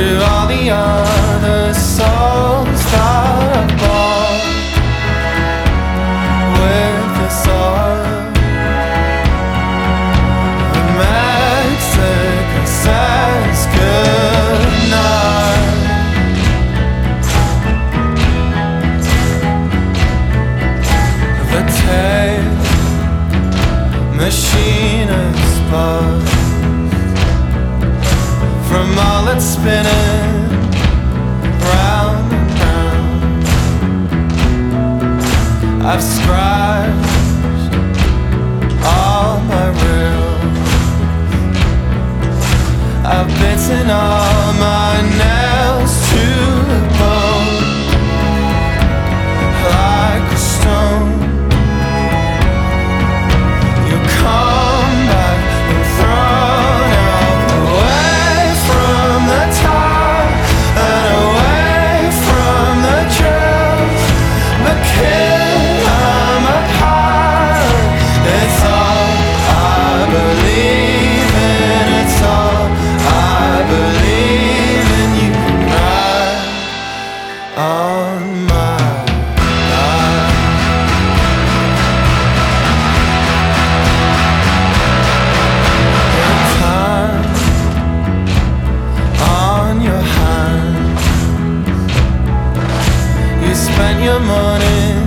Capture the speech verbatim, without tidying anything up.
to all the other souls that are born with the soil. The Mexican says goodnight. The tape machine is buzzed from all its spinning round and round. I've scratched all my reels, I've bitten all my nails to the bone like a stone. You come back and thrown out away from the top and away from the drills. But kid, I'm apart. It's all I believe in. It's all I believe in. You can ride on my back. Time on your hands. You spent your money